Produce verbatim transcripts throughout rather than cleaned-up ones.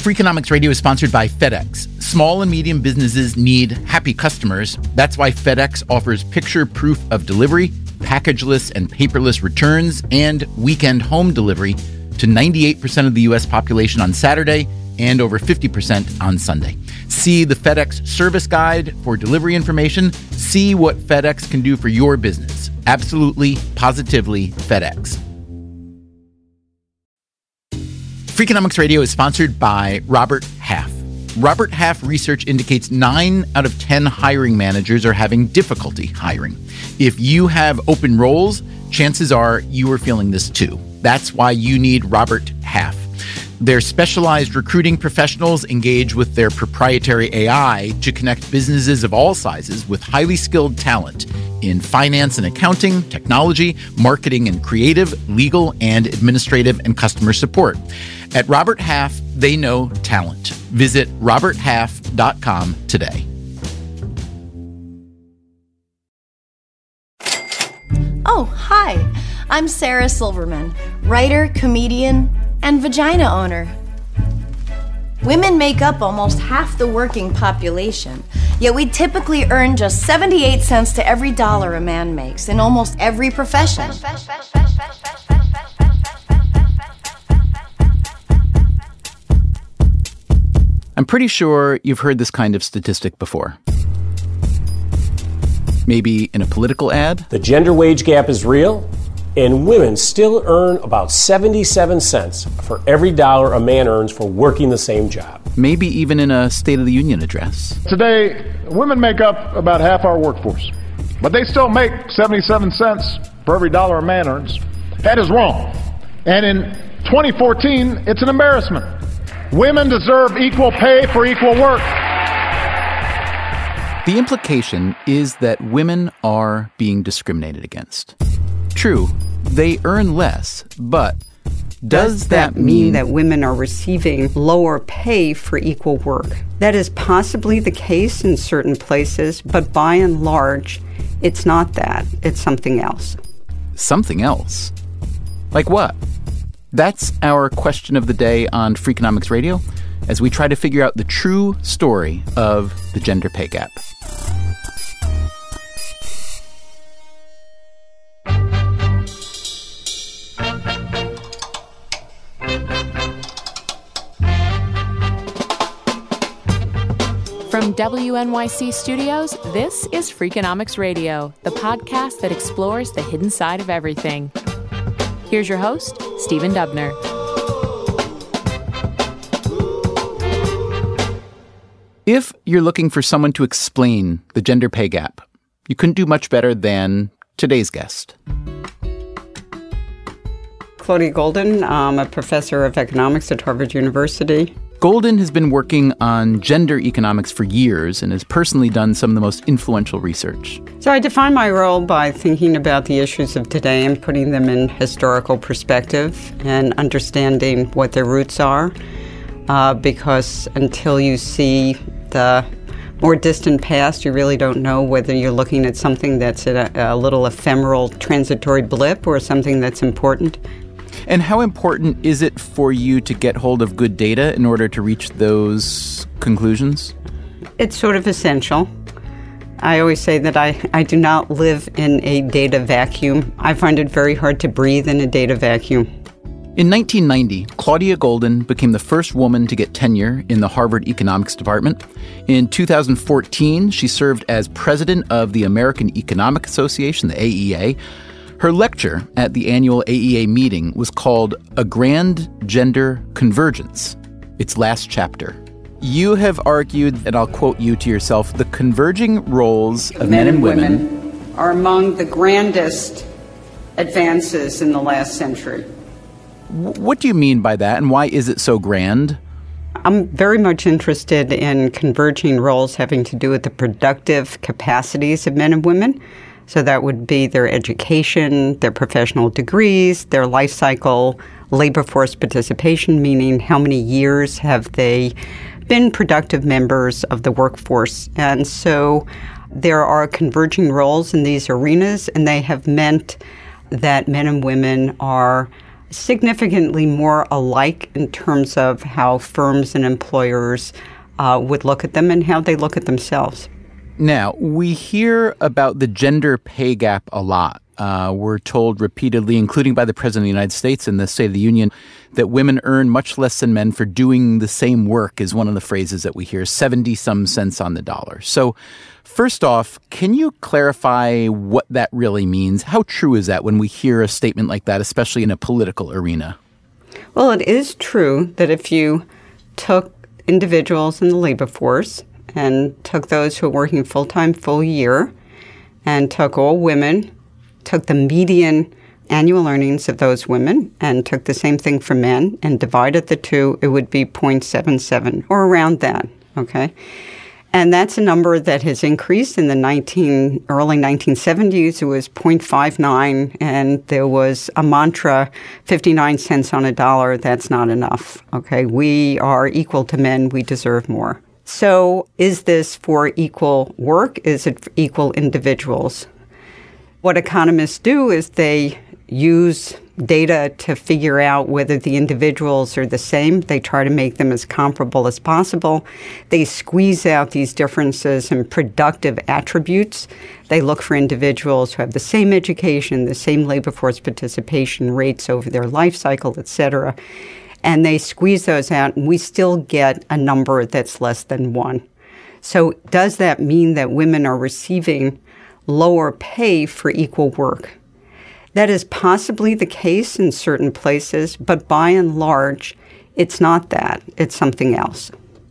Freakonomics Radio is sponsored by FedEx. Small and medium businesses need happy customers. That's why FedEx offers picture proof of delivery, packageless and paperless returns, and weekend home delivery to ninety-eight percent of the U S population on Saturday and over fifty percent on Sunday. See the FedEx service guide for delivery information. See what FedEx can do for your business. Absolutely, positively FedEx. Freakonomics Radio is sponsored by Robert Half. Robert Half research indicates nine out of ten hiring managers are having difficulty hiring. If you have open roles, chances are you are feeling this too. That's why you need Robert Half. Their specialized recruiting professionals engage with their proprietary A I to connect businesses of all sizes with highly skilled talent in finance and accounting, technology, marketing and creative, legal and administrative, and customer support. At Robert Half, they know talent. Visit robert half dot com today. Oh, hi. I'm Sarah Silverman, writer, comedian, and vagina owner. Women make up almost half the working population, yet we typically earn just seventy-eight cents to every dollar a man makes in almost every profession. I'm pretty sure you've heard this kind of statistic before. Maybe in a political ad? The gender wage gap is real, and women still earn about seventy-seven cents for every dollar a man earns for working the same job. Maybe even in a State of the Union address. Today, women make up about half our workforce, but they still make seventy-seven cents for every dollar a man earns. That is wrong. And in twenty fourteen, it's an embarrassment. Women deserve equal pay for equal work. The implication is that women are being discriminated against. True, they earn less, but does, does that, that mean that women are receiving lower pay for equal work? That is possibly the case in certain places, but by and large, it's not that. It's something else. Something else? Like what? That's our question of the day on Freakonomics Radio as we try to figure out the true story of the gender pay gap. From W N Y C Studios, this is Freakonomics Radio, the podcast that explores the hidden side of everything. Here's your host, Stephen Dubner. If you're looking for someone to explain the gender pay gap, you couldn't do much better than today's guest. Claudia Goldin, I'm a professor of economics at Harvard University. Goldin has been working on gender economics for years and has personally done some of the most influential research. So I define my role by thinking about the issues of today and putting them in historical perspective and understanding what their roots are, uh, because until you see the more distant past, you really don't know whether you're looking at something that's a, a little ephemeral transitory blip or something that's important. And how important is it for you to get hold of good data in order to reach those conclusions? It's sort of essential. I always say that I, I do not live in a data vacuum. I find it very hard to breathe in a data vacuum. In nineteen ninety, Claudia Goldin became the first woman to get tenure in the Harvard Economics Department. In two thousand fourteen, she served as president of the American Economic Association, the A E A. Her lecture at the annual A E A meeting was called A Grand Gender Convergence, its last chapter. You have argued, and I'll quote you to yourself, the converging roles of men, men and women, women are among the grandest advances in the last century. What do you mean by that, and why is it so grand? I'm very much interested in converging roles having to do with the productive capacities of men and women. So that would be their education, their professional degrees, their life cycle, labor force participation, meaning how many years have they been productive members of the workforce. And so there are converging roles in these arenas, and they have meant that men and women are significantly more alike in terms of how firms and employers uh, would look at them and how they look at themselves. Now, we hear about the gender pay gap a lot. Uh, we're told repeatedly, including by the President of the United States in the State of the Union, that women earn much less than men for doing the same work is one of the phrases that we hear, seventy-some cents on the dollar. So first off, can you clarify what that really means? How true is that when we hear a statement like that, especially in a political arena? Well, it is true that if you took individuals in the labor force and took those who are working full-time, full year, and took all women, took the median annual earnings of those women and took the same thing for men and divided the two, it would be zero point seven seven or around that, okay? And that's a number that has increased in the nineteen, early nineteen seventies. It was zero point five nine, and there was a mantra, fifty-nine cents on a dollar, that's not enough, okay? We are equal to men, we deserve more. So is this for equal work? Is it for equal individuals? What economists do is they use data to figure out whether the individuals are the same. They try to make them as comparable as possible. They squeeze out these differences in productive attributes. They look for individuals who have the same education, the same labor force participation rates over their life cycle, et cetera. And they squeeze those out, and we still get a number that's less than one. So does that mean that women are receiving lower pay for equal work? That is possibly the case in certain places, but by and large, it's not that. It's something else.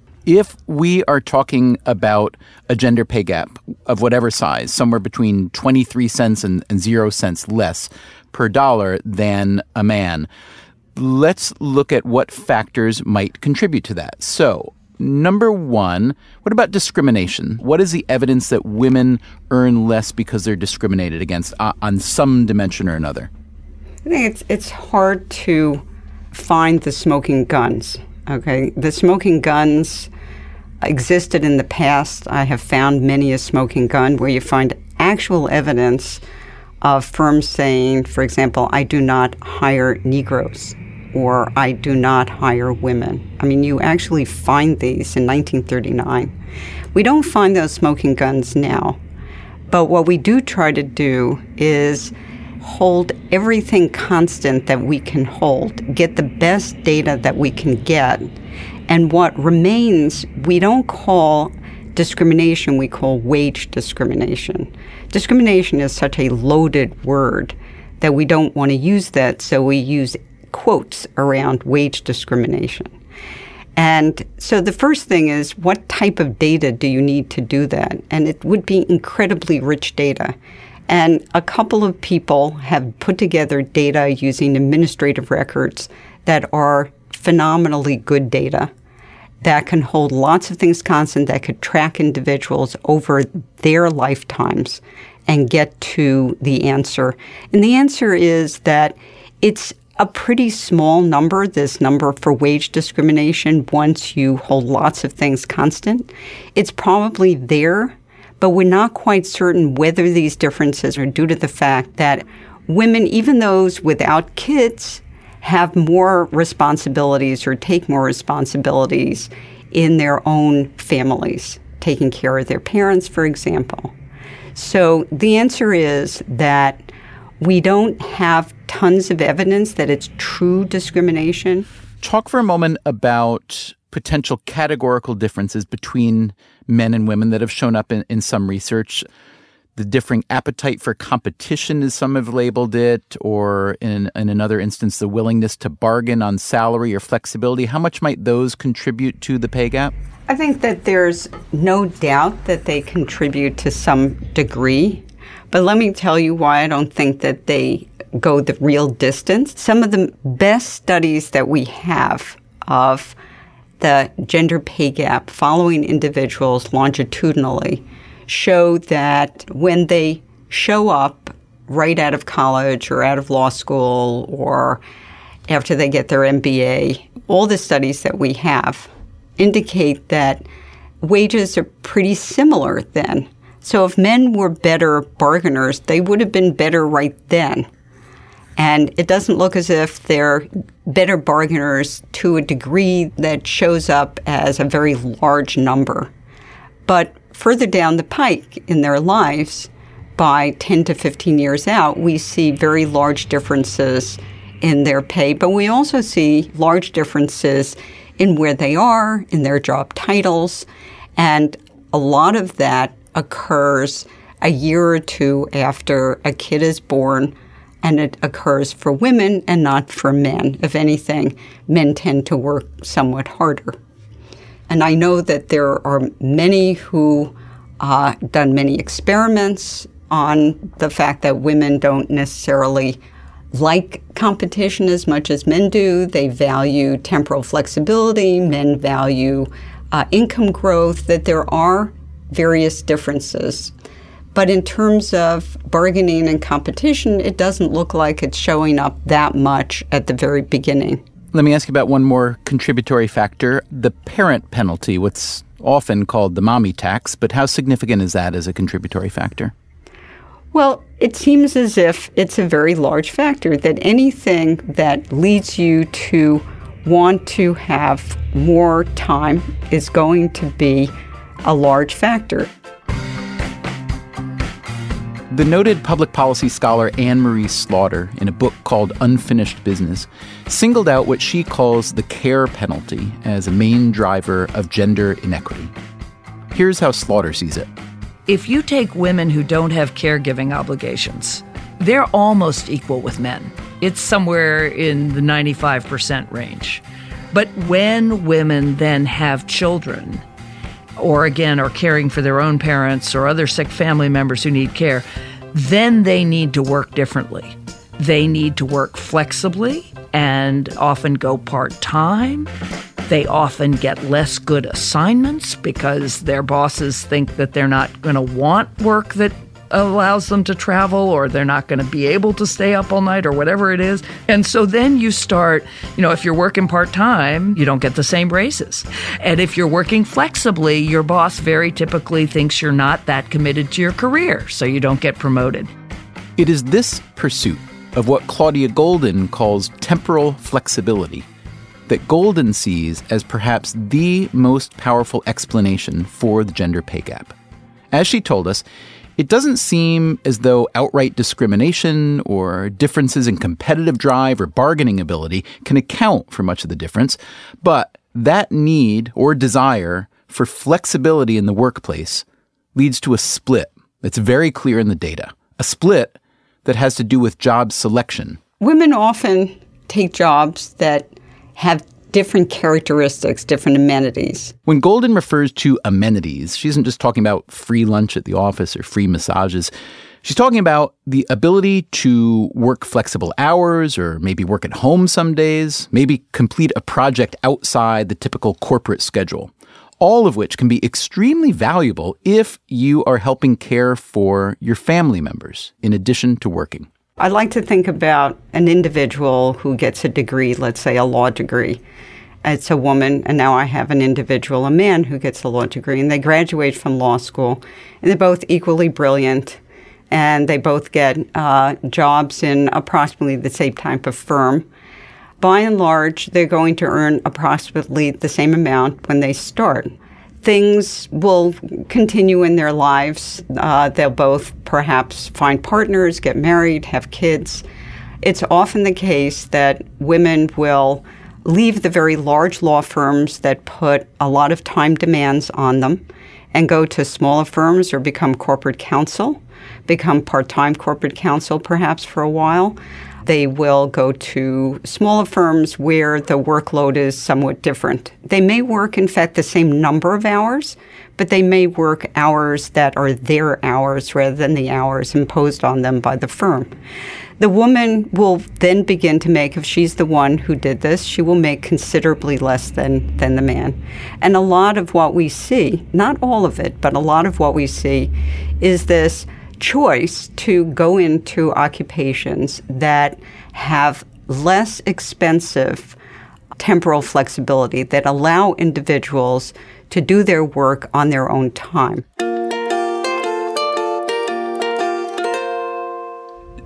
If we are talking about a gender pay gap of whatever size, somewhere between twenty-three cents and, and zero cents less per dollar than a man, let's look at what factors might contribute to that. So, number one, what about discrimination? What is the evidence that women earn less because they're discriminated against uh, on some dimension or another? I think it's it's hard to find the smoking guns, okay? The smoking guns existed in the past. I have found many a smoking gun where you find actual evidence of firms saying, for example, I do not hire Negroes, or I do not hire women. I mean, you actually find these in nineteen thirty-nine. We don't find those smoking guns now. But what we do try to do is hold everything constant that we can hold, get the best data that we can get. And what remains, we don't call discrimination, we call wage discrimination. Discrimination is such a loaded word that we don't want to use that, so we use quotes around wage discrimination. And so the first thing is, what type of data do you need to do that? And it would be incredibly rich data. And a couple of people have put together data using administrative records that are phenomenally good data that can hold lots of things constant, that could track individuals over their lifetimes and get to the answer. And the answer is that it's a pretty small number, this number for wage discrimination, once you hold lots of things constant. It's probably there, but we're not quite certain whether these differences are due to the fact that women, even those without kids, have more responsibilities or take more responsibilities in their own families, taking care of their parents, for example. So the answer is that we don't have tons of evidence that it's true discrimination. Talk for a moment about potential categorical differences between men and women that have shown up in, in some research. The differing appetite for competition, as some have labeled it, or in, in another instance, the willingness to bargain on salary or flexibility. How much might those contribute to the pay gap? I think that there's no doubt that they contribute to some degree. But let me tell you why I don't think that they go the real distance. Some of the best studies that we have of the gender pay gap following individuals longitudinally show that when they show up right out of college or out of law school or after they get their M B A, all the studies that we have indicate that wages are pretty similar then. So if men were better bargainers, they would have been better right then. And it doesn't look as if they're better bargainers to a degree that shows up as a very large number. But further down the pike in their lives, by ten to fifteen years out, we see very large differences in their pay, but we also see large differences in where they are, in their job titles, and a lot of that occurs a year or two after a kid is born, and it occurs for women and not for men. If anything, men tend to work somewhat harder. And I know that there are many who uh, done many experiments on the fact that women don't necessarily like competition as much as men do. They value temporal flexibility. Men value uh, income growth, that there are various differences. But in terms of bargaining and competition, it doesn't look like it's showing up that much at the very beginning. Let me ask you about one more contributory factor, the parent penalty, what's often called the mommy tax, but how significant is that as a contributory factor? Well, it seems as if it's a very large factor, that anything that leads you to want to have more time is going to be a large factor. The noted public policy scholar Anne Marie Slaughter, in a book called Unfinished Business, singled out what she calls the care penalty as a main driver of gender inequity. Here's how Slaughter sees it. If you take women who don't have caregiving obligations, they're almost equal with men. It's somewhere in the ninety-five percent range. But when women then have children, or again are caring for their own parents or other sick family members who need care, then they need to work differently. They need to work flexibly and often go part-time. They often get less good assignments because their bosses think that they're not going to want work that allows them to travel, or they're not going to be able to stay up all night, or whatever it is. And so then you start, you know, if you're working part-time, you don't get the same raises. And if you're working flexibly, your boss very typically thinks you're not that committed to your career, so you don't get promoted. It is this pursuit of what Claudia Goldin calls temporal flexibility that Goldin sees as perhaps the most powerful explanation for the gender pay gap. As she told us, it doesn't seem as though outright discrimination or differences in competitive drive or bargaining ability can account for much of the difference, but that need or desire for flexibility in the workplace leads to a split that's very clear in the data, a split that has to do with job selection. Women often take jobs that have different characteristics, different amenities. When Goldin refers to amenities, she isn't just talking about free lunch at the office or free massages. She's talking about the ability to work flexible hours, or maybe work at home some days, maybe complete a project outside the typical corporate schedule, all of which can be extremely valuable if you are helping care for your family members in addition to working. I like to think about an individual who gets a degree, let's say a law degree. It's a woman, and now I have an individual, a man who gets a law degree, and they graduate from law school, and they're both equally brilliant, and they both get uh, jobs in approximately the same type of firm. By and large, they're going to earn approximately the same amount when they start. Things will continue in their lives. Uh, they'll both perhaps find partners, get married, have kids. It's often the case that women will leave the very large law firms that put a lot of time demands on them and go to smaller firms or become corporate counsel, become part-time corporate counsel perhaps for a while. They will go to smaller firms where the workload is somewhat different. They may work, in fact, the same number of hours, but they may work hours that are their hours rather than the hours imposed on them by the firm. The woman will then begin to make, if she's the one who did this, she will make considerably less than, than the man. And a lot of what we see, not all of it, but a lot of what we see is this choice to go into occupations that have less expensive temporal flexibility, that allow individuals to do their work on their own time.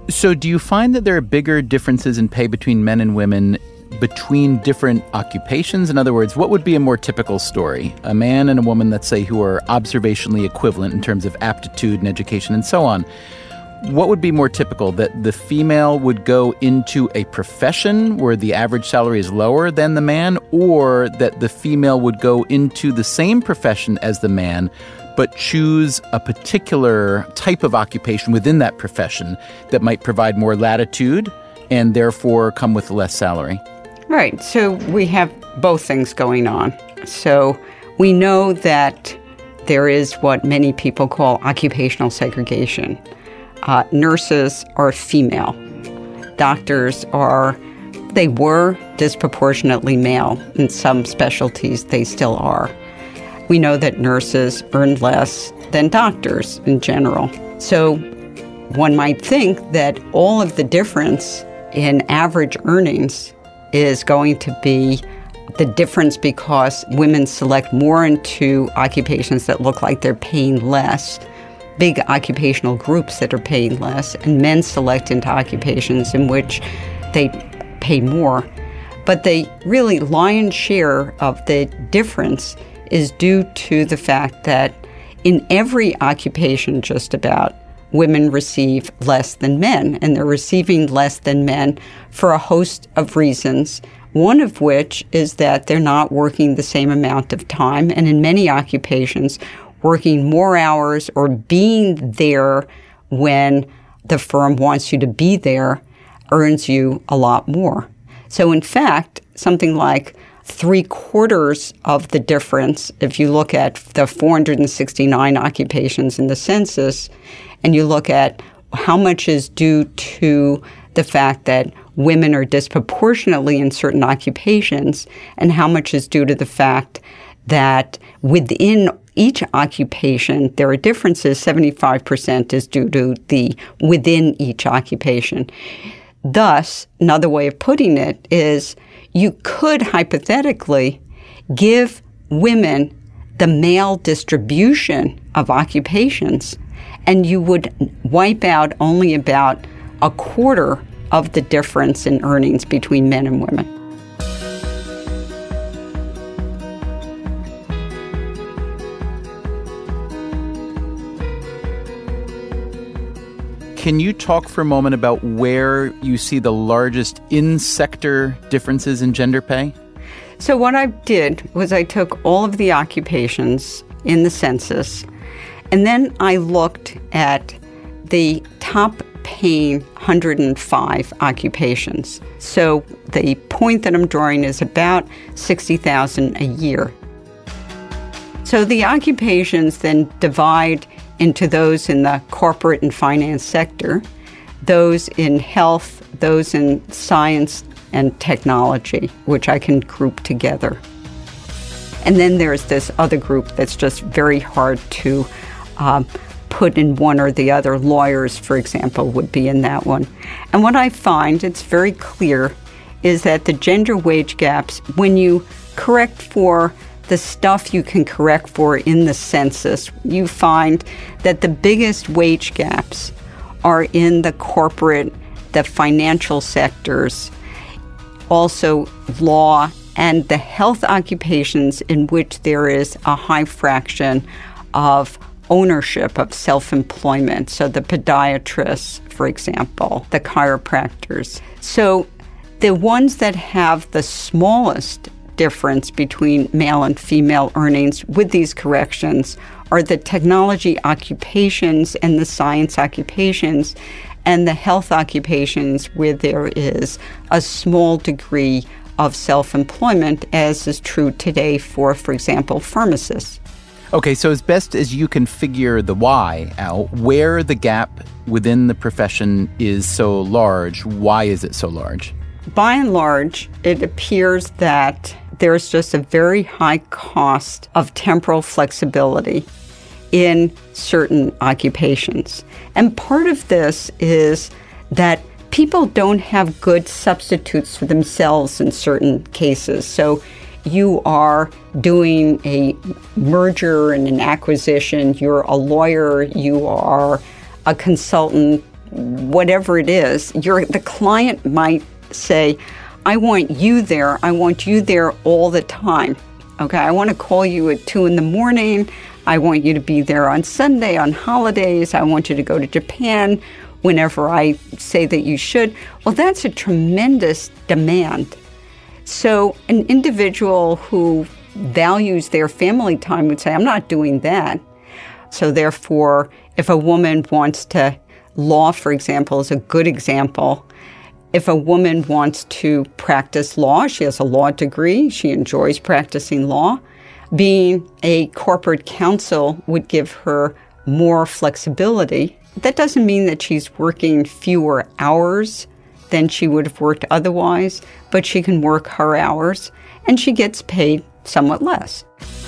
So do you find that there are bigger differences in pay between men and women between different occupations? In other words, what would be a more typical story? A man and a woman, let's say, who are observationally equivalent in terms of aptitude and education and so on. What would be more typical, that the female would go into a profession where the average salary is lower than the man, or that the female would go into the same profession as the man, but choose a particular type of occupation within that profession that might provide more latitude and therefore come with less salary? Right. So we have both things going on. So we know that there is what many people call occupational segregation. Uh, nurses are female. Doctors are, they were disproportionately male. In some specialties, they still are. We know that nurses earn less than doctors in general. So one might think that all of the difference in average earnings is going to be the difference because women select more into occupations that look like they're paying less, big occupational groups that are paying less, and men select into occupations in which they pay more. But the really lion's share of the difference is due to the fact that in every occupation just about, women receive less than men, and they're receiving less than men for a host of reasons, one of which is that they're not working the same amount of time, and in many occupations, working more hours or being there when the firm wants you to be there earns you a lot more. So in fact, something like three quarters of the difference, if you look at the four hundred sixty-nine occupations in the census, and you look at how much is due to the fact that women are disproportionately in certain occupations, and how much is due to the fact that within each occupation, there are differences. seventy-five percent is due to the within each occupation. Thus, another way of putting it is you could hypothetically give women the male distribution of occupations, and you would wipe out only about a quarter of the difference in earnings between men and women. Can you talk for a moment about where you see the largest in-sector differences in gender pay? So what I did was I took all of the occupations in the census, and then I looked at the top paying one hundred five occupations. So the point that I'm drawing is about sixty thousand dollars a year. So the occupations then divide into those in the corporate and finance sector, those in health, those in science and technology, which I can group together. And then there's this other group that's just very hard to um, put in one or the other. Lawyers, for example, would be in that one. And what I find, it's very clear, is that the gender wage gaps, when you correct for the stuff you can correct for in the census, you find that the biggest wage gaps are in the corporate, the financial sectors, also law, and the health occupations in which there is a high fraction of ownership of self-employment. So the podiatrists, for example, the chiropractors. So the ones that have the smallest difference between male and female earnings with these corrections are the technology occupations and the science occupations and the health occupations where there is a small degree of self-employment, as is true today for, for example, pharmacists. Okay, so as best as you can figure the why out, where the gap within the profession is so large, why is it so large? By and large, it appears that there's just a very high cost of temporal flexibility in certain occupations. And part of this is that people don't have good substitutes for themselves in certain cases. So you are doing a merger and an acquisition, you're a lawyer, you are a consultant, whatever it is, you're, the client might say, I want you there. I want you there all the time. Okay, I want to call you at two in the morning. I want you to be there on Sunday, on holidays. I want you to go to Japan whenever I say that you should. Well, that's a tremendous demand. So an individual who values their family time would say, I'm not doing that. So therefore, if a woman wants to, law, for example, is a good example. If a woman wants to practice law, she has a law degree, she enjoys practicing law, being a corporate counsel would give her more flexibility. That doesn't mean that she's working fewer hours than she would have worked otherwise, but she can work her hours, and she gets paid somewhat less.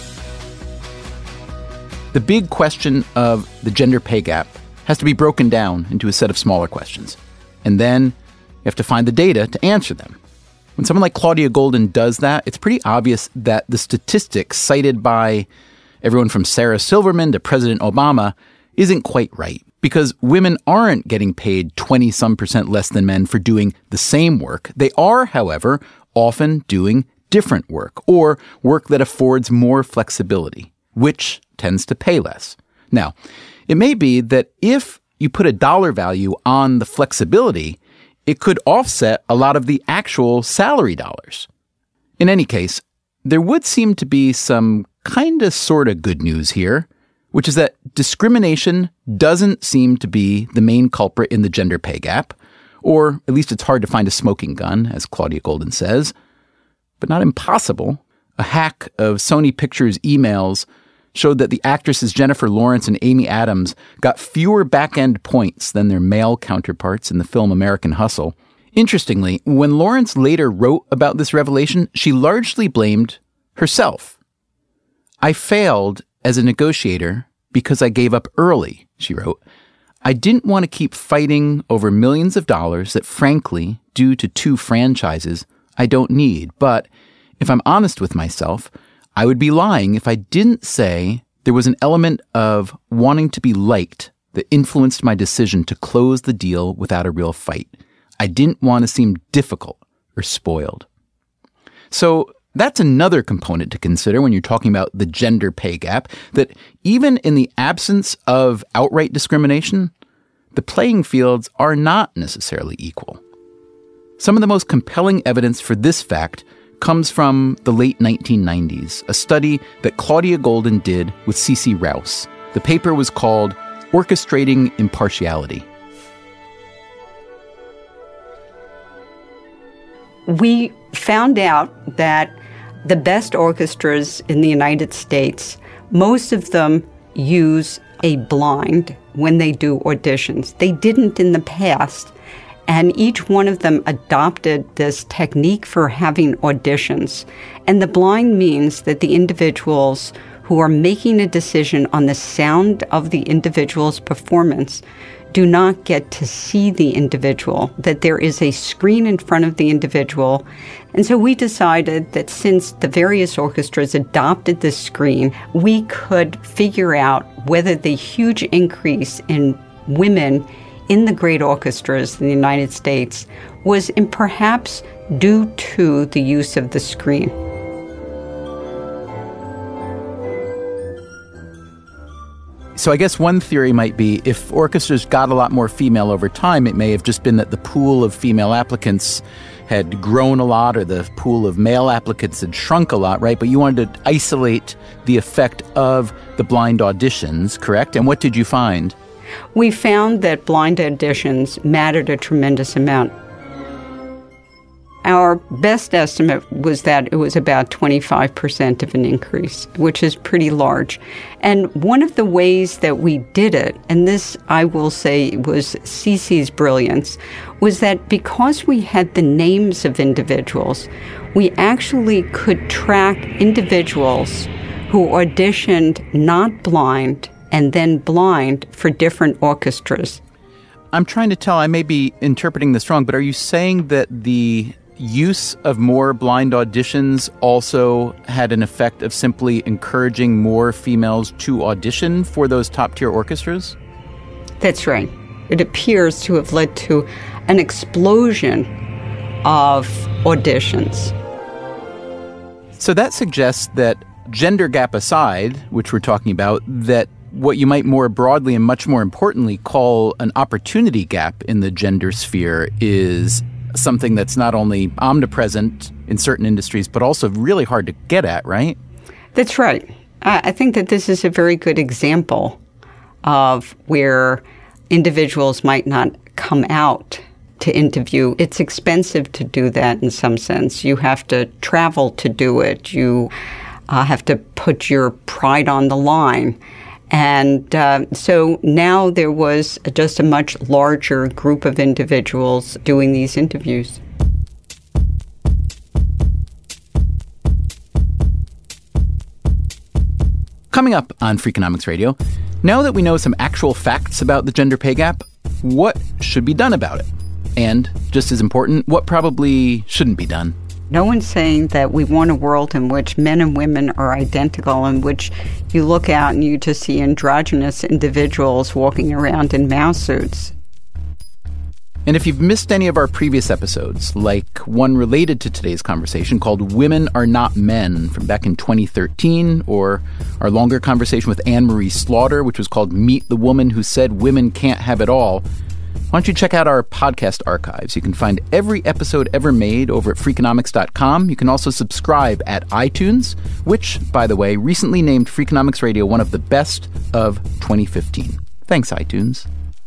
The big question of the gender pay gap has to be broken down into a set of smaller questions. And then you have to find the data to answer them. When someone like Claudia Goldin does that, it's pretty obvious that the statistics cited by everyone from Sarah Silverman to President Obama isn't quite right, because women aren't getting paid twenty-some percent less than men for doing the same work. They are, however, often doing different work, or work that affords more flexibility, which tends to pay less. Now, it may be that if you put a dollar value on the flexibility, it could offset a lot of the actual salary dollars. In any case, there would seem to be some kind of sort of good news here, which is that discrimination doesn't seem to be the main culprit in the gender pay gap, or at least it's hard to find a smoking gun, as Claudia Goldin says, but not impossible. A hack of Sony Pictures emails showed that the actresses Jennifer Lawrence and Amy Adams got fewer back-end points than their male counterparts in the film American Hustle. Interestingly, when Lawrence later wrote about this revelation, she largely blamed herself. I failed as a negotiator because I gave up early, she wrote. I didn't want to keep fighting over millions of dollars that, frankly, due to two franchises, I don't need. But if I'm honest with myself, I would be lying if I didn't say there was an element of wanting to be liked that influenced my decision to close the deal without a real fight. I didn't want to seem difficult or spoiled. So that's another component to consider when you're talking about the gender pay gap, that even in the absence of outright discrimination, the playing fields are not necessarily equal. Some of the most compelling evidence for this fact comes from the late nineteen nineties, a study that Claudia Goldin did with C C Rouse. The paper was called Orchestrating Impartiality. We found out that the best orchestras in the United States, most of them use a blind when they do auditions. They didn't in the past. And each one of them adopted this technique for having auditions. And the blind means that the individuals who are making a decision on the sound of the individual's performance do not get to see the individual, that there is a screen in front of the individual. And so we decided that since the various orchestras adopted this screen, we could figure out whether the huge increase in women in the great orchestras in the United States was in perhaps due to the use of the screen. So I guess one theory might be if orchestras got a lot more female over time, it may have just been that the pool of female applicants had grown a lot, or the pool of male applicants had shrunk a lot, right? But you wanted to isolate the effect of the blind auditions, correct? And what did you find? We found that blind auditions mattered a tremendous amount. Our best estimate was that it was about twenty-five percent of an increase, which is pretty large. And one of the ways that we did it, and this I will say was Cece's brilliance, was that because we had the names of individuals, we actually could track individuals who auditioned not blind and then blind for different orchestras. I'm trying to tell, I may be interpreting this wrong, but are you saying that the use of more blind auditions also had an effect of simply encouraging more females to audition for those top-tier orchestras? That's right. it appears to have led to an explosion of auditions. So that suggests that, gender gap aside, which we're talking about, that what you might more broadly and much more importantly call an opportunity gap in the gender sphere is something that's not only omnipresent in certain industries, but also really hard to get at, right? That's right. I think that this is a very good example of where individuals might not come out to interview. It's expensive to do that in some sense. You have to travel to do it. You uh, have to put your pride on the line. And uh, so now there was just a much larger group of individuals doing these interviews. Coming up on Freakonomics Radio, now that we know some actual facts about the gender pay gap, what should be done about it? And, just as important, what probably shouldn't be done? No one's saying that we want a world in which men and women are identical, in which you look out and you just see androgynous individuals walking around in mouse suits. And if you've missed any of our previous episodes, like one related to today's conversation called Women Are Not Men from back in twenty thirteen, or our longer conversation with Anne-Marie Slaughter, which was called Meet the Woman Who Said Women Can't Have It All, why don't you check out our podcast archives? You can find every episode ever made over at Freakonomics dot com. You can also subscribe at iTunes, which, by the way, recently named Freakonomics Radio one of the best of twenty fifteen. Thanks, iTunes.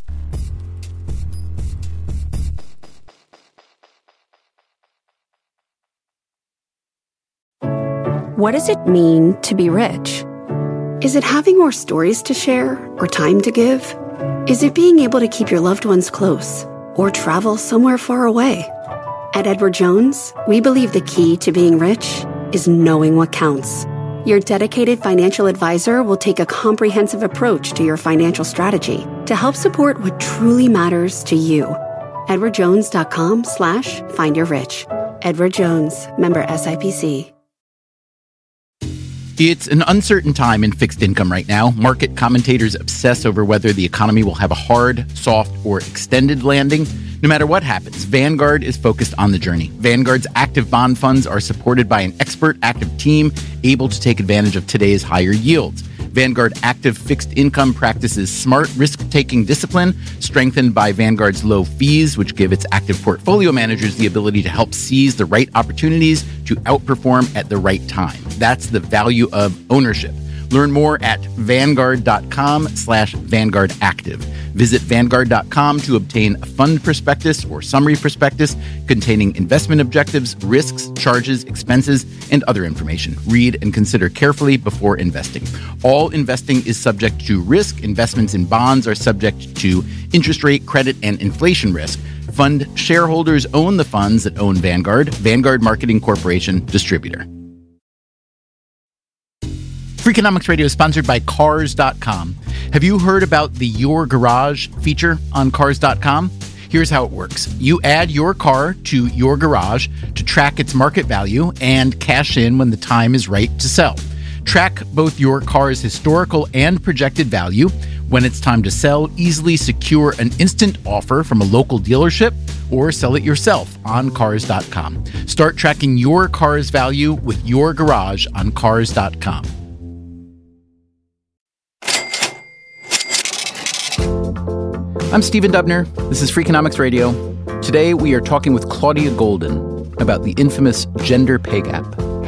What does it mean to be rich? Is it having more stories to share or time to give? Is it being able to keep your loved ones close or travel somewhere far away? At Edward Jones, we believe the key to being rich is knowing what counts. Your dedicated financial advisor will take a comprehensive approach to your financial strategy to help support what truly matters to you. edwardjones.com slash find your rich. Edward Jones, member S I P C. It's an uncertain time in fixed income right now. Market commentators obsess over whether the economy will have a hard, soft, or extended landing. No matter what happens, Vanguard is focused on the journey. Vanguard's active bond funds are supported by an expert active team able to take advantage of today's higher yields. Vanguard Active Fixed Income practices smart risk-taking discipline, strengthened by Vanguard's low fees, which give its active portfolio managers the ability to help seize the right opportunities to outperform at the right time. That's the value of ownership. Learn more at vanguard.com slash Vanguard Active. Visit vanguard dot com to obtain a fund prospectus or summary prospectus containing investment objectives, risks, charges, expenses, and other information. Read and consider carefully before investing. All investing is subject to risk. Investments in bonds are subject to interest rate, credit, and inflation risk. Fund shareholders own the funds that own Vanguard. Vanguard Marketing Corporation, distributor. Freakonomics Radio is sponsored by Cars dot com. Have you heard about the Your Garage feature on Cars dot com? Here's how it works. You add your car to your garage to track its market value and cash in when the time is right to sell. Track both your car's historical and projected value. When it's time to sell, easily secure an instant offer from a local dealership or sell it yourself on Cars dot com. Start tracking your car's value with your garage on Cars dot com. I'm Stephen Dubner. This is Freakonomics Radio. Today we are talking with Claudia Goldin about the infamous gender pay gap.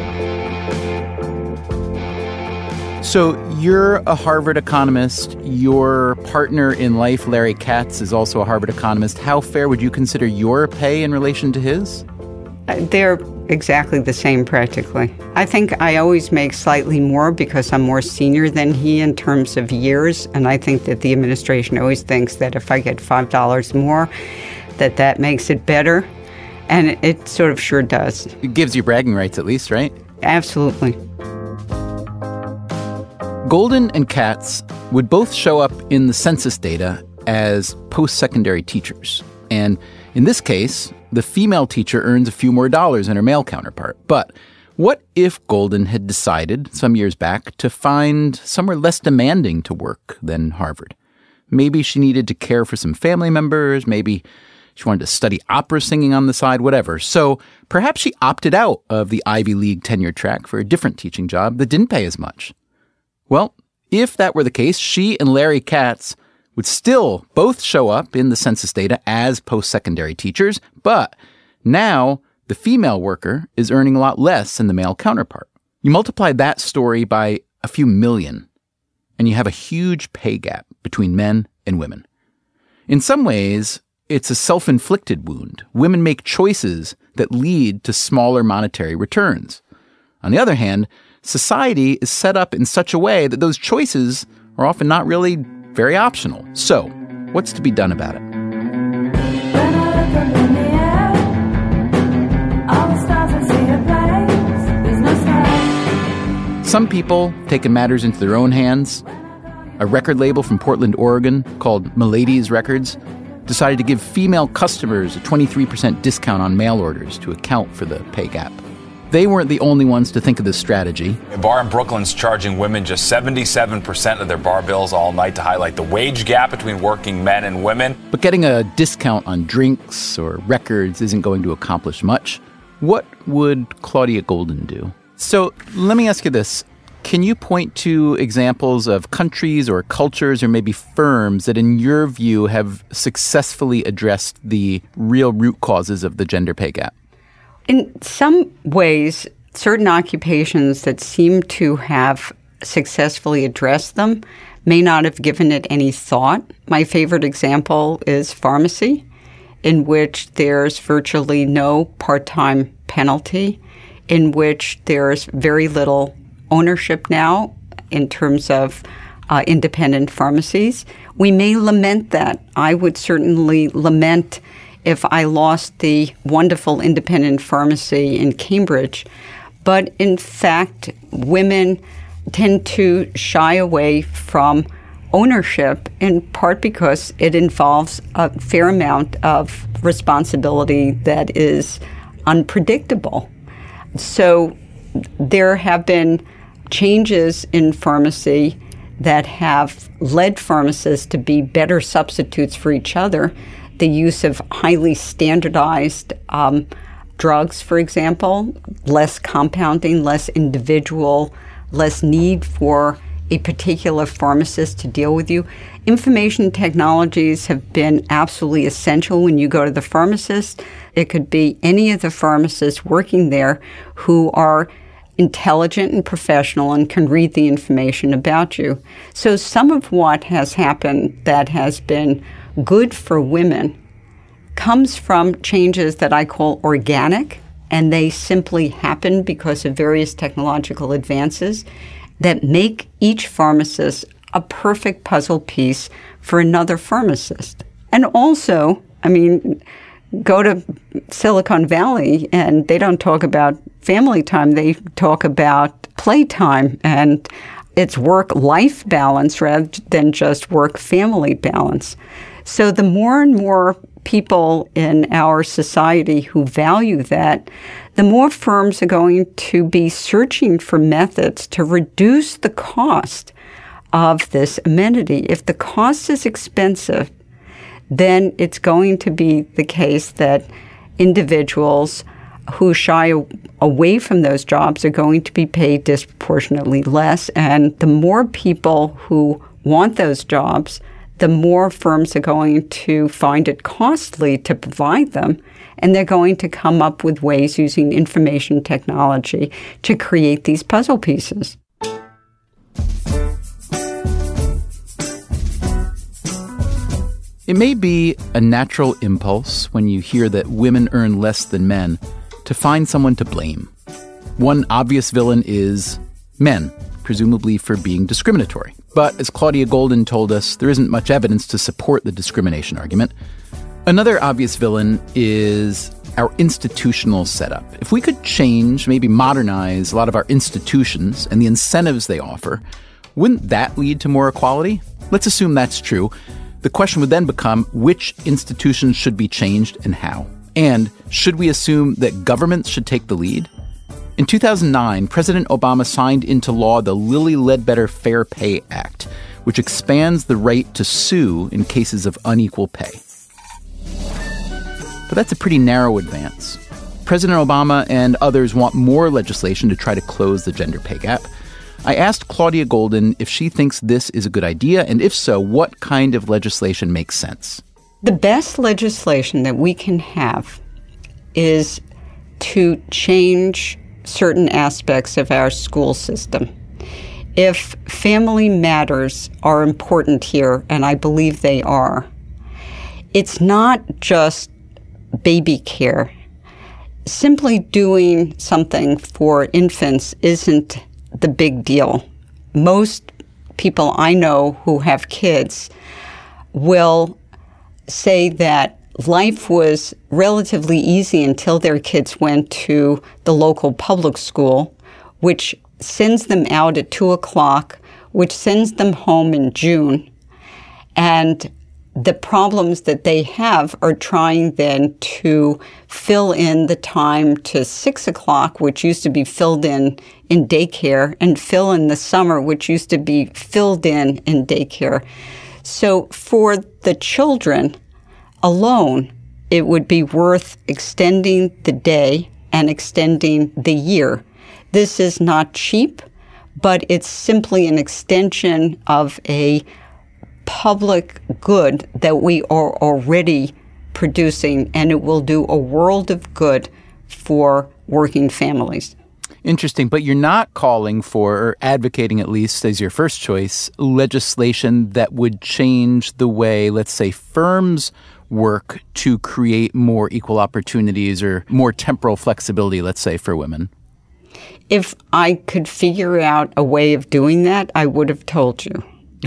So you're a Harvard economist. Your partner in life, Larry Katz, is also a Harvard economist. How fair would you consider your pay in relation to his? They're exactly the same, practically. I think I always make slightly more because I'm more senior than he in terms of years, and I think that the administration always thinks that if I get five dollars more, that that makes it better, and it, it sort of sure does. It gives you bragging rights at least, right? Absolutely. Goldin and Katz would both show up in the census data as post-secondary teachers, and in this case, the female teacher earns a few more dollars than her male counterpart. But what if Goldin had decided some years back to find somewhere less demanding to work than Harvard? Maybe she needed to care for some family members. Maybe she wanted to study opera singing on the side, whatever. So perhaps she opted out of the Ivy League tenure track for a different teaching job that didn't pay as much. Well, if that were the case, she and Larry Katz would still both show up in the census data as post-secondary teachers, but now the female worker is earning a lot less than the male counterpart. You multiply that story by a few million, and you have a huge pay gap between men and women. In some ways, it's a self-inflicted wound. Women make choices that lead to smaller monetary returns. On the other hand, society is set up in such a way that those choices are often not really very optional. So, what's to be done about it? Some people taking matters into their own hands. A record label from Portland, Oregon called Milady's Records decided to give female customers a twenty-three percent discount on mail orders to account for the pay gap. They weren't the only ones to think of this strategy. A bar in Brooklyn's charging women just seventy-seven percent of their bar bills all night to highlight the wage gap between working men and women. But getting a discount on drinks or records isn't going to accomplish much. What would Claudia Goldin do? So let me ask you this. Can you point to examples of countries or cultures or maybe firms that in your view have successfully addressed the real root causes of the gender pay gap? In some ways, certain occupations that seem to have successfully addressed them may not have given it any thought. My favorite example is pharmacy, in which there's virtually no part-time penalty, in which there's very little ownership now in terms of uh, independent pharmacies. We may lament that. I would certainly lament if I lost the wonderful independent pharmacy in Cambridge. But in fact, women tend to shy away from ownership, in part because it involves a fair amount of responsibility that is unpredictable. So there have been changes in pharmacy that have led pharmacists to be better substitutes for each other. The use of highly standardized um, drugs, for example, less compounding, less individual, less need for a particular pharmacist to deal with you. Information technologies have been absolutely essential when you go to the pharmacist. It could be any of the pharmacists working there who are intelligent and professional and can read the information about you. So some of what has happened that has been good for women comes from changes that I call organic, and they simply happen because of various technological advances that make each pharmacist a perfect puzzle piece for another pharmacist. And also, I mean, go to Silicon Valley and they don't talk about family time, they talk about playtime, and it's work-life balance rather than just work-family balance. So the more and more people in our society who value that, the more firms are going to be searching for methods to reduce the cost of this amenity. If the cost is expensive, then it's going to be the case that individuals who shy away from those jobs are going to be paid disproportionately less. And the more people who want those jobs, the more firms are going to find it costly to provide them, and they're going to come up with ways using information technology to create these puzzle pieces. It may be a natural impulse when you hear that women earn less than men to find someone to blame. One obvious villain is men, presumably for being discriminatory. But as Claudia Goldin told us, there isn't much evidence to support the discrimination argument. Another obvious villain is our institutional setup. If we could change, maybe modernize a lot of our institutions and the incentives they offer, wouldn't that lead to more equality? Let's assume that's true. The question would then become which institutions should be changed and how. And should we assume that governments should take the lead? In two thousand nine, President Obama signed into law the Lilly Ledbetter Fair Pay Act, which expands the right to sue in cases of unequal pay. But that's a pretty narrow advance. President Obama and others want more legislation to try to close the gender pay gap. I asked Claudia Goldin if she thinks this is a good idea, and if so, what kind of legislation makes sense. The best legislation that we can have is to change certain aspects of our school system. If family matters are important here, and I believe they are, it's not just baby care. Simply doing something for infants isn't the big deal. Most people I know who have kids will say that life was relatively easy until their kids went to the local public school, which sends them out at two o'clock, which sends them home in June. And the problems that they have are trying then to fill in the time to six o'clock, which used to be filled in in daycare, and fill in the summer, which used to be filled in in daycare. So for the children alone, it would be worth extending the day and extending the year. This is not cheap, but it's simply an extension of a public good that we are already producing, and it will do a world of good for working families. Interesting, but you're not calling for, or advocating at least as your first choice, legislation that would change the way, let's say, firms work to create more equal opportunities or more temporal flexibility, let's say, for women. If I could figure out a way of doing that, I would have told you.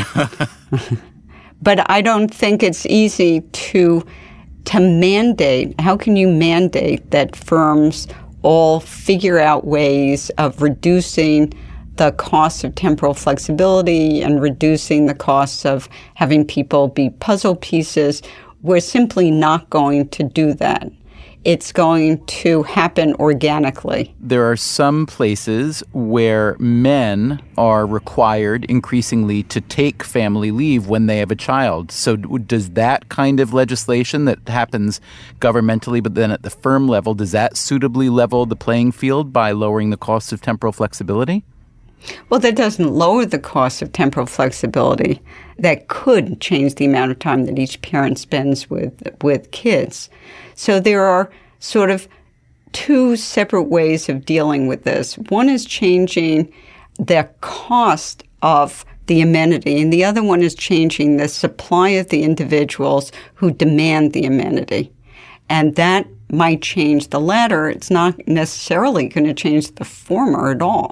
But I don't think it's easy to to mandate. How can you mandate that firms all figure out ways of reducing the costs of temporal flexibility and reducing the costs of having people be puzzle pieces? We're simply not going to do that. It's going to happen organically. There are some places where men are required increasingly to take family leave when they have a child. So does that kind of legislation that happens governmentally, but then at the firm level, does that suitably level the playing field by lowering the cost of temporal flexibility? Well, that doesn't lower the cost of temporal flexibility. That could change the amount of time that each parent spends with with kids. So there are sort of two separate ways of dealing with this. One is changing the cost of the amenity, and the other one is changing the supply of the individuals who demand the amenity. And that might change the latter. It's not necessarily going to change the former at all.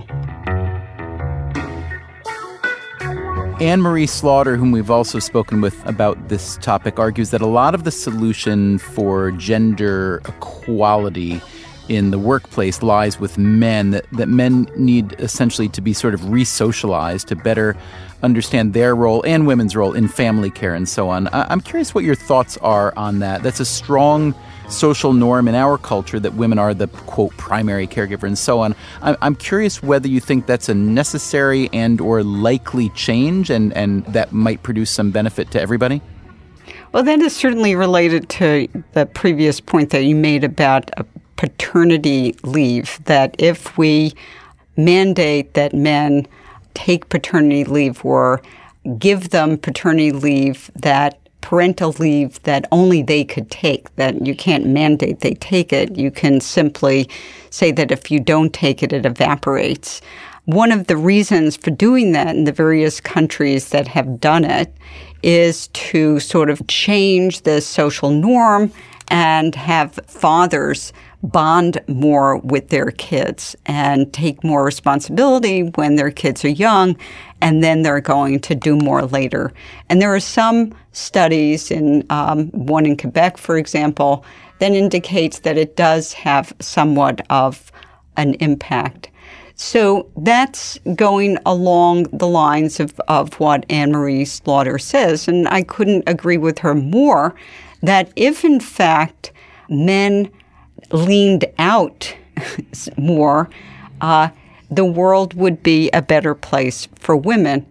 Anne Marie Slaughter, whom we've also spoken with about this topic, argues that a lot of the solution for gender equality in the workplace lies with men, that, that men need essentially to be sort of re-socialized to better understand their role and women's role in family care and so on. I, I'm curious what your thoughts are on that. That's a strong social norm in our culture that women are the, quote, primary caregiver and so on. I'm, I'm curious whether you think that's a necessary and or likely change and, and that might produce some benefit to everybody? Well, that is certainly related to the previous point that you made about a paternity leave, that if we mandate that men take paternity leave or give them paternity leave, that parental leave that only they could take, that you can't mandate they take it. You can simply say that if you don't take it, it evaporates. One of the reasons for doing that in the various countries that have done it is to sort of change the social norm and have fathers bond more with their kids and take more responsibility when their kids are young, and then they're going to do more later. And there are some studies, in um, one in Quebec, for example, that indicates that it does have somewhat of an impact. So that's going along the lines of, of what Anne Marie Slaughter says, and I couldn't agree with her more, that if in fact men leaned out more, uh, the world would be a better place for women.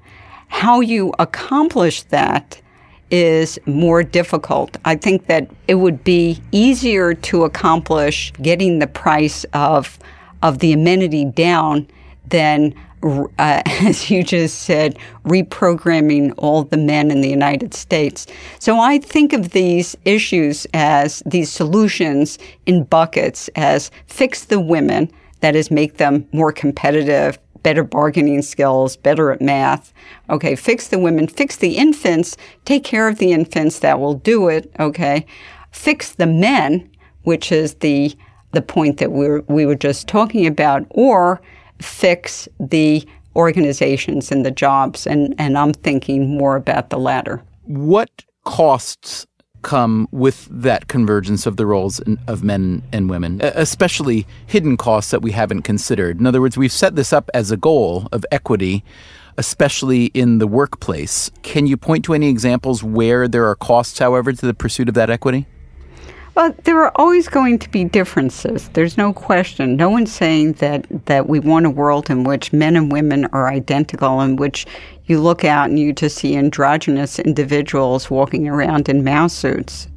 How you accomplish that is more difficult. I think that it would be easier to accomplish getting the price of of the amenity down than, uh, as you just said, reprogramming all the men in the United States. So I think of these issues as these solutions in buckets as fix the women, that is, make them more competitive, better bargaining skills, better at math. Okay, fix the women, fix the infants, take care of the infants, that will do it, okay. Fix the men, which is the the point that we were, we were just talking about, or fix the organizations and the jobs, and, and I'm thinking more about the latter. What costs come with that convergence of the roles in, of men and women, especially hidden costs that we haven't considered? In other words, we've set this up as a goal of equity, especially in the workplace. Can you point to any examples where there are costs, however, to the pursuit of that equity? Well, there are always going to be differences. There's no question. No one's saying that, that we want a world in which men and women are identical, in which you look out and you just see androgynous individuals walking around in mouse suits.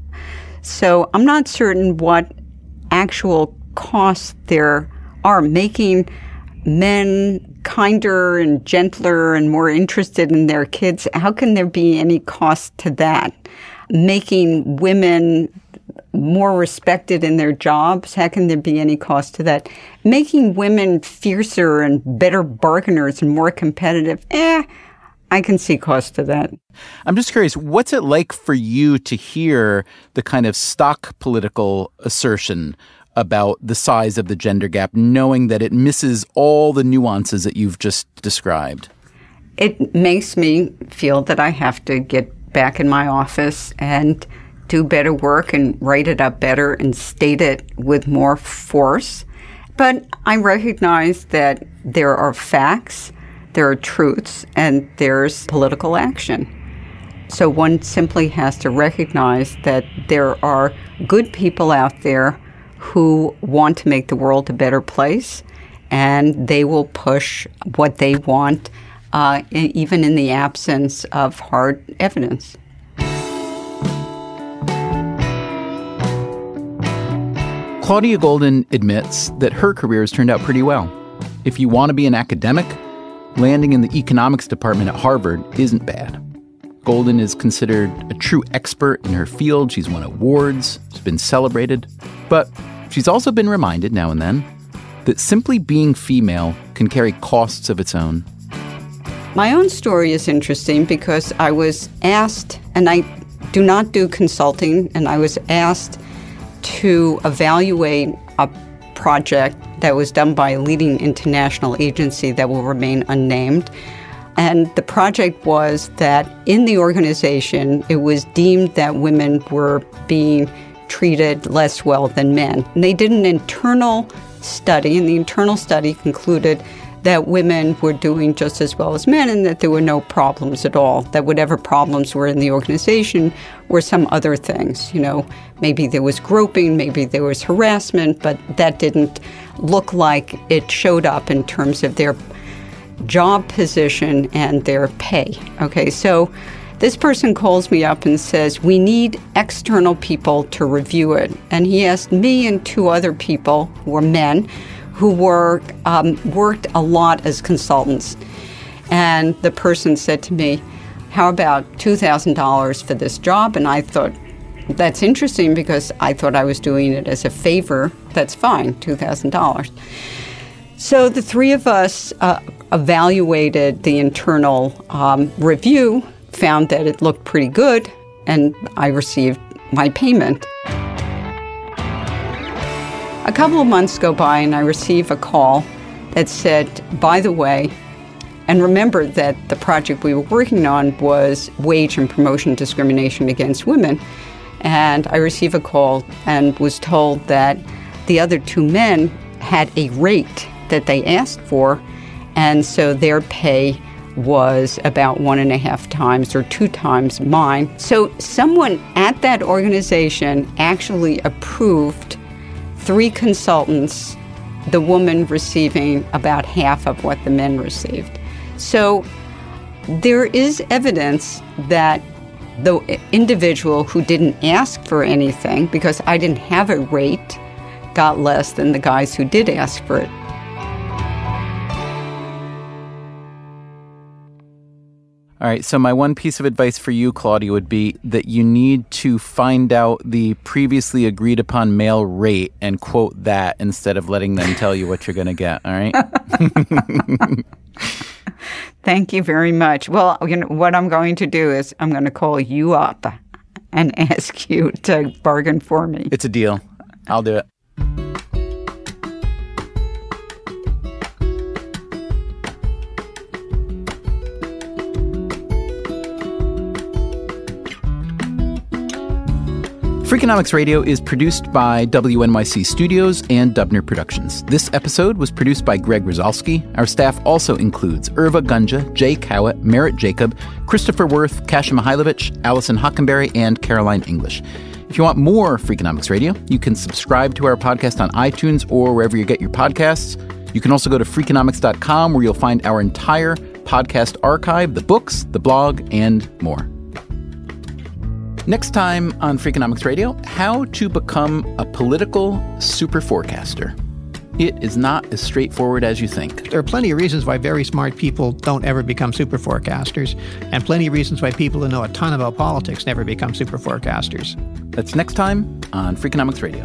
So I'm not certain what actual costs there are. Making men kinder and gentler and more interested in their kids, how can there be any cost to that? Making women more respected in their jobs, how can there be any cost to that? Making women fiercer and better bargainers and more competitive, eh, I can see cost to that. I'm just curious, what's it like for you to hear the kind of stock political assertion about the size of the gender gap, knowing that it misses all the nuances that you've just described? It makes me feel that I have to get back in my office and do better work and write it up better and state it with more force. But I recognize that there are facts, there are truths, and there's political action. So one simply has to recognize that there are good people out there who want to make the world a better place, and they will push what they want, uh, even in the absence of hard evidence. Claudia Goldin admits that her career has turned out pretty well. If you want to be an academic, landing in the economics department at Harvard isn't bad. Goldin is considered a true expert in her field. She's won awards, she's been celebrated. But she's also been reminded now and then that simply being female can carry costs of its own. My own story is interesting because I was asked, and I do not do consulting, and I was asked to evaluate a project that was done by a leading international agency that will remain unnamed. And the project was that in the organization, it was deemed that women were being treated less well than men. And they did an internal study, and the internal study concluded that women were doing just as well as men and that there were no problems at all, that whatever problems were in the organization were some other things. You know, maybe there was groping, maybe there was harassment, but that didn't look like it showed up in terms of their job position and their pay. Okay, so this person calls me up and says, we need external people to review it. And he asked me and two other people who were men who were um, worked a lot as consultants. And the person said to me, how about two thousand dollars for this job? And I thought, that's interesting because I thought I was doing it as a favor. That's fine, two thousand dollars. So the three of us uh, evaluated the internal um, review, found that it looked pretty good, and I received my payment. A couple of months go by and I receive a call that said, by the way, and remember that the project we were working on was wage and promotion discrimination against women. And I receive a call and was told that the other two men had a rate that they asked for, and so their pay was about one and a half times or two times mine. So someone at that organization actually approved three consultants, the woman receiving about half of what the men received. So There is evidence that the individual who didn't ask for anything, because I didn't have a rate, got less than the guys who did ask for it. All right, so my one piece of advice for you, Claudia, would be that you need to find out the previously agreed upon male rate and quote that instead of letting them tell you what you're going to get, all right? Thank you very much. Well, you know, what I'm going to do is I'm going to call you up and ask you to bargain for me. It's a deal. I'll do it. Freakonomics Radio is produced by W N Y C Studios and Dubner Productions. This episode was produced by Greg Rosalsky. Our staff also includes Irva Gunja, Jay Cowett, Merritt Jacob, Christopher Worth, Kasia Mihailovich, Allison Hockenberry, and Caroline English. If you want more Freakonomics Radio, you can subscribe to our podcast on iTunes or wherever you get your podcasts. You can also go to freakonomics dot com where you'll find our entire podcast archive, the books, the blog, and more. Next time on Freakonomics Radio, how to become a political super forecaster. It is not as straightforward as you think. There are plenty of reasons why very smart people don't ever become super forecasters, and plenty of reasons why people who know a ton about politics never become super forecasters. That's next time on Freakonomics Radio.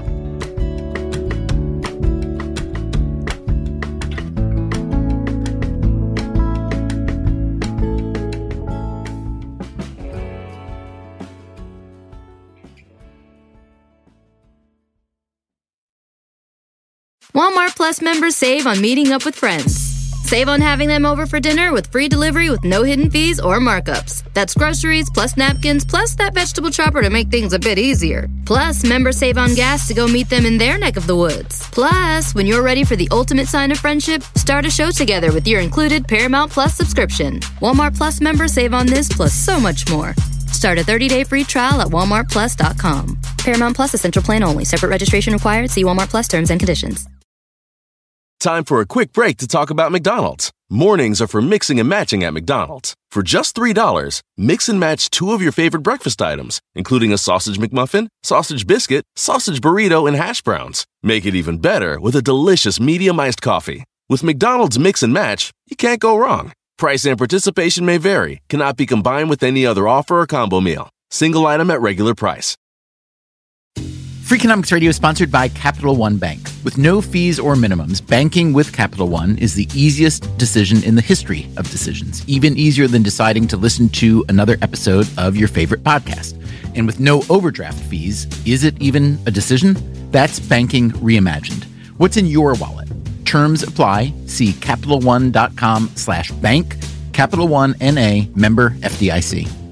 Walmart Plus members save on meeting up with friends. Save on having them over for dinner with free delivery with no hidden fees or markups. That's groceries, plus napkins, plus that vegetable chopper to make things a bit easier. Plus, members save on gas to go meet them in their neck of the woods. Plus, when you're ready for the ultimate sign of friendship, start a show together with your included Paramount Plus subscription. Walmart Plus members save on this plus so much more. Start a thirty-day free trial at walmart plus dot com. Paramount Plus Essential Plan only. Separate registration required. See Walmart Plus terms and conditions. Time for a quick break to talk about McDonald's. Mornings are for mixing and matching at McDonald's. For just three dollars, mix and match two of your favorite breakfast items, including a sausage McMuffin, sausage biscuit, sausage burrito, and hash browns. Make it even better with a delicious medium iced coffee. With McDonald's Mix and Match, you can't go wrong. Price and participation may vary, cannot be combined with any other offer or combo meal. Single item at regular price. Freakonomics Radio is sponsored by Capital One Bank. With no fees or minimums, banking with Capital One is the easiest decision in the history of decisions, even easier than deciding to listen to another episode of your favorite podcast. And with no overdraft fees, is it even a decision? That's banking reimagined. What's in your wallet? Terms apply. See CapitalOne.com slash bank. Capital One N A, member F D I C.